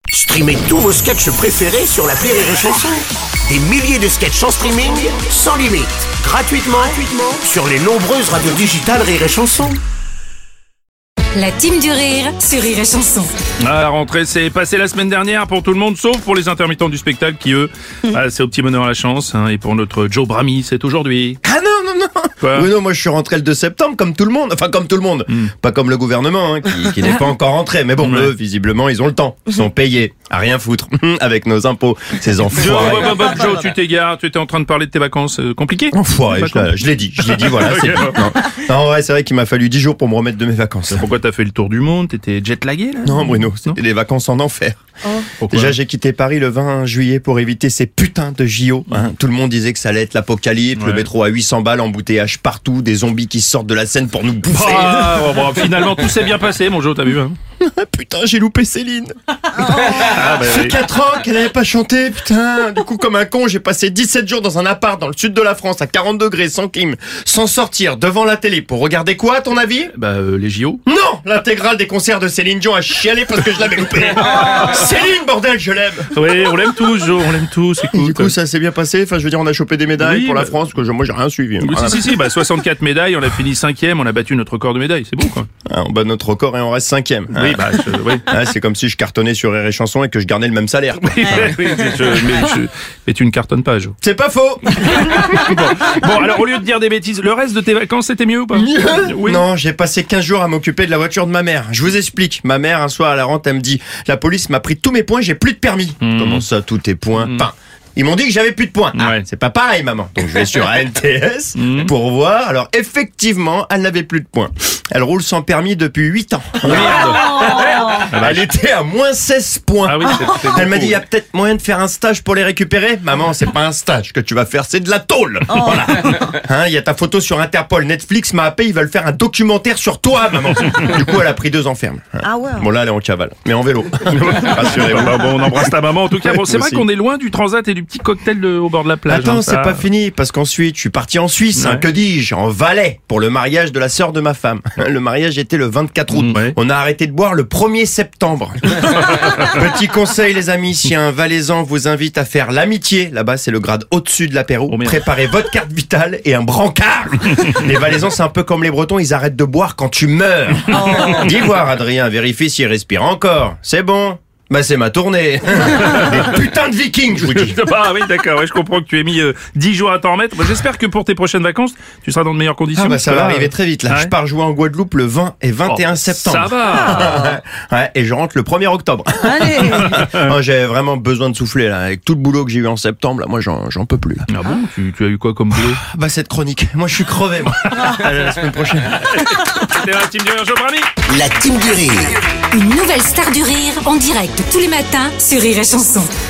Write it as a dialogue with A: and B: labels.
A: Streamez tous vos sketchs préférés sur l'appli Rire et Chanson. Des milliers de sketchs en streaming, sans limite, gratuitement sur les nombreuses radios digitales Rire et Chanson.
B: La team du rire sur Rire et Chanson.
C: La rentrée s'est passée la semaine dernière pour tout le monde, sauf pour les intermittents du spectacle qui, eux, c'est au petit bonheur la chance. Et pour notre Joe Bramy, c'est aujourd'hui.
D: Ah non.
C: Quoi ?
D: Oui, non, moi je suis rentré le 2 septembre comme tout le monde. Enfin, comme tout le monde. Pas comme le gouvernement, qui n'est pas encore rentré. Mais bon, eux, visiblement, ils ont le temps. Ils sont payés à rien foutre avec nos impôts. Ces enfoirés.
C: Joe, tu t'égares, tu étais en train de parler de tes vacances compliquées.
D: Enfoiré, je l'ai dit, voilà.
C: Ok.
D: C'est tout. Non, ouais, c'est vrai qu'il m'a fallu 10 jours pour me remettre de mes vacances.
C: Pourquoi t'as fait le tour du monde ? T'étais jet-lagué, là ?
D: Non, Bruno, c'était des vacances en enfer.
C: Pourquoi ?
D: Déjà, j'ai quitté Paris le 20 juillet pour éviter ces putains de JO. Tout le monde disait que ça allait être l'apocalypse, le métro à 800 balles, embouteillage partout, des zombies qui sortent de la scène pour nous bouffer.
C: Finalement, tout s'est bien passé, mon Joe, t'as vu, hein ?
D: Putain, j'ai loupé Céline. Ça fait 4 ans qu'elle n'avait pas chanté, putain. Du coup, comme un con, j'ai passé 17 jours dans un appart dans le sud de la France à 40 degrés, sans clim, sans sortir, devant la télé. Pour regarder quoi, à ton avis ?
C: Les JO.
D: Non, l'intégrale des concerts de Céline Dion a chialé parce que je l'avais loupé. Céline, bordel, je l'aime.
C: Oui, on l'aime tous, Joe, on l'aime tous, écoute.
D: Du coup, ça s'est bien passé. Enfin, je veux dire, on a chopé des médailles pour la France, parce que moi, j'ai rien suivi.
C: Oui, si, 64 médailles, on a fini 5e, on a battu notre record de médailles, c'est bon, quoi.
D: On bat notre record et on reste 5e.
C: Oui,
D: C'est comme si je cartonnais sur Rire et Chanson et que je gardais le même salaire.
C: Mais tu ne cartonnes pas, Joe.
D: C'est pas faux.
C: Bon, alors au lieu de dire des bêtises, le reste de tes vacances c'était mieux ou pas ? Oui.
D: Non, j'ai passé 15 jours à m'occuper de la voiture de ma mère. Je vous explique. Ma mère, un soir à la rentre, elle me dit « La police m'a pris tous mes points, j'ai plus de permis. Comment ça, tous tes points Enfin, ils m'ont dit que j'avais plus de points.
C: Ouais.
D: C'est pas pareil, maman. Donc je vais sur ANTS pour voir. Alors effectivement, elle n'avait plus de points. Elle roule sans permis depuis 8 ans. Elle était à moins 16 points.
C: Ah oui, c'est
D: Elle m'a dit, il y a
C: beaucoup,
D: peut-être moyen de faire un stage pour les récupérer. Maman, c'est pas un stage que tu vas faire, c'est de la tôle. Voilà. Il y a ta photo sur Interpol. Netflix m'a appelé, ils veulent faire un documentaire sur toi, maman. Du coup, elle a pris 2 ans ferme.
B: Ah ouais.
D: Bon, là, elle est en cavale. Mais en vélo. Rassurez-vous.
C: Bon, on embrasse ta maman en tout cas. Bon, c'est vrai
D: Aussi.
C: qu'on est loin du transat et du petit cocktail au bord de la plage.
D: Attends, c'est
C: ça.
D: pas fini, parce qu'ensuite, je suis parti en Suisse,
C: Ouais.
D: que dis-je, en Valais, pour le mariage de la sœur de ma femme. Le mariage était le 24 août.
C: Ouais.
D: On a arrêté de boire le 1er septembre. Petit conseil, les amis, si un Valaisan vous invite à faire l'amitié, là-bas, c'est le grade au-dessus de l'apéro,
C: Oh, merde.
D: préparez votre carte vitale et un brancard. Les Valaisans, c'est un peu comme les Bretons, ils arrêtent de boire quand tu meurs. Dis voir, Adrien, vérifie s'il respire encore. C'est bon. Bah, c'est ma tournée. Des putains de Vikings, je vous dis.
C: Ah oui, d'accord, ouais, je comprends que tu aies mis 10 jours à t'en remettre. Moi, j'espère que pour tes prochaines vacances, tu seras dans de meilleures conditions.
D: Ah bah ça va
C: Là,
D: arriver très vite là.
C: ouais.
D: Je pars jouer en Guadeloupe le 20 et 21 septembre.
C: Ça va.
D: Ouais, et je rentre le 1er octobre.
B: Allez.
D: Non, j'ai vraiment besoin de souffler là. Avec tout le boulot que j'ai eu en septembre, là, moi j'en peux plus là.
C: Ah bon, tu as eu quoi comme boulot ?
D: Bah cette chronique, moi je suis crevé moi. Allez, à la semaine prochaine.
C: C'était la team du Rire, Joe Bramy.
A: La team du rire.
B: Une nouvelle star du rire en direct tous les matins sur Rire et Chanson.